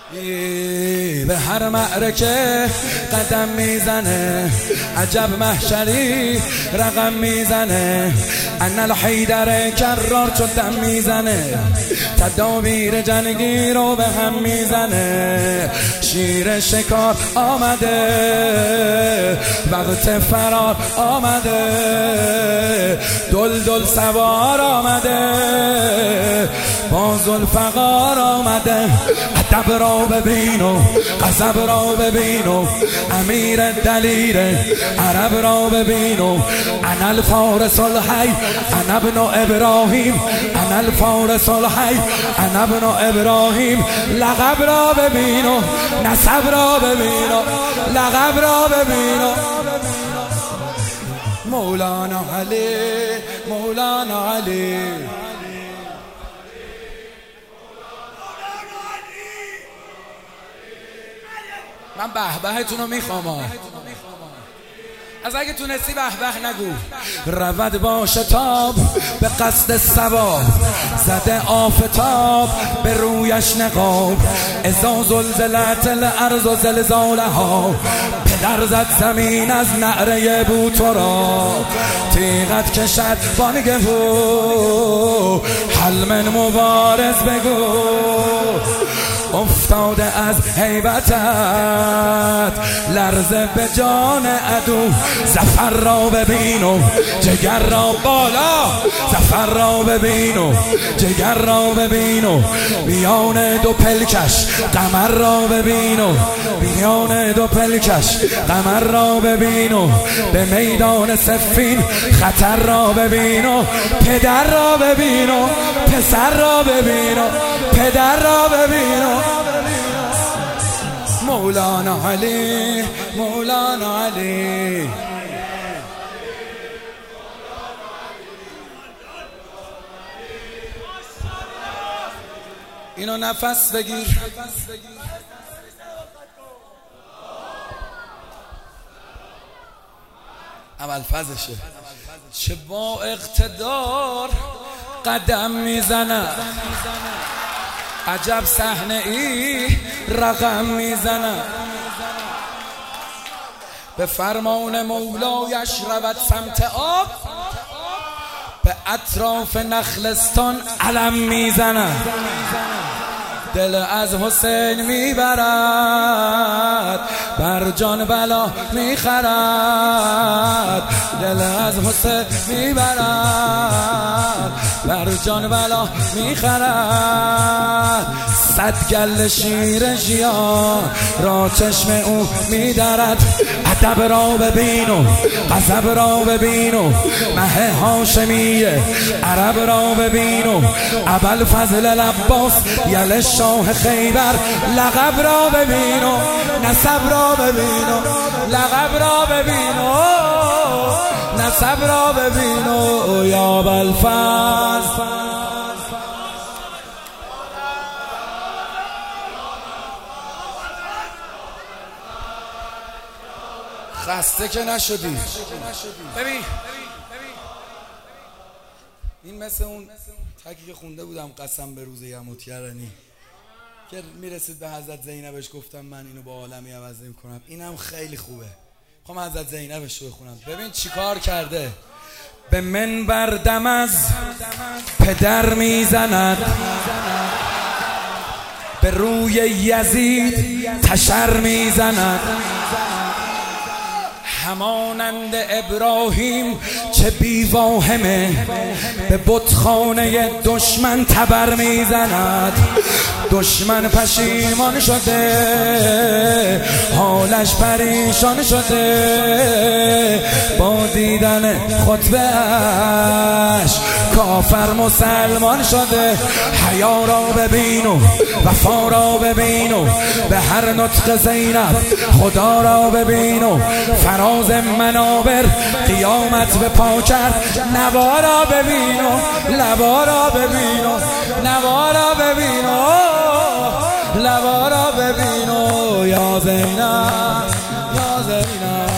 به هر معرکه قدم میزنه، عجب محشری رقم میزنه. انا الحیدر کرار چو دم میزنه، تدابیر جنگی رو به هم میزنه. شیر شکار آمده، وقت فرار آمده، دل سوار آمده، با ذوالفقار آمده. ادب را ببین و غضب را ببین و امیر دلیر عرب را ببین و انا الفارس الحی انا ابن ابراهیم، انا الفارس الحی انا ابن ابراهیم. لقب را ببین و نسب را ببین و لقب را ببین و مولانا علی، مولانا علی. من به بهتون رو میخوام، از اگه تونستی به به نگو. رود با شتاب به قصد ثواب، زده آفتاب به رویش نقاب. اذا زلزلت الارض و زلزالها، پدر زد زمین از نعره بوتراب. تیغت کشد بانگه و حل من مبارز بگو. افتاده از هیبتت لرزه به جان عدو. ظفر را ببین و جگر را بالا، ظفر را ببین و جگر را ببین و میان دو پلکش قمر را ببین و میان دو پلکش قمر را ببین و به میدان صفین خطر را ببین و پدر را ببین و پسر را ببین و پدر را ببین و مولانا علی، مولانا علی. اینو نفس بگیر. اول فضشه چه با اقتدار قدم میزنه، عجب صحنه ای رقم میزنه. به فرمان مولایش رود سمت آب، به اطراف نخلستان علم میزنه. دل از حسین میبرد، بر جان بلا میخرد. دل از حسین میبرد، بر جان بلا میخرد. صد گل شیر ژیان را چشم او میدرد. ادب را ببین و غضب را ببین و مه هاشمیه عرب را ببین و ابوالفضل العباس یل شاه خیبر. لقب را ببین و نسب را ببین و لقب را ببین و نسب را ببین و یا ابوالفضل. خسته که نشدی. ببین این مثل اون تکی که خونده بودم قسم به روز یموتیرنی که میرسید به حضرت زینبش گفتم من اینو با عالمی عوض نمی‌کنم. اینم خیلی خوبه، میخوام حضرت زینبش رو بخونم. ببین چیکار کرده. به منبر دم از پدر میزند، به روی یزید تشر میزند. همانند ابراهیم چه بیواهمه، به بتخانه دشمن تبر میزند. دشمن پشیمان شده، حالش پریشان شده. با دیدن خطبه‌اش کافر مسلمان شده. حیا را ببین و وفا را ببین و به هر نطق زینب خدا را ببین و فراز منابر قیامت به پا کرد. نوا را ببین و لبا را ببین و نوا را ببین و لبا را ببین و یا زینب یا زینب.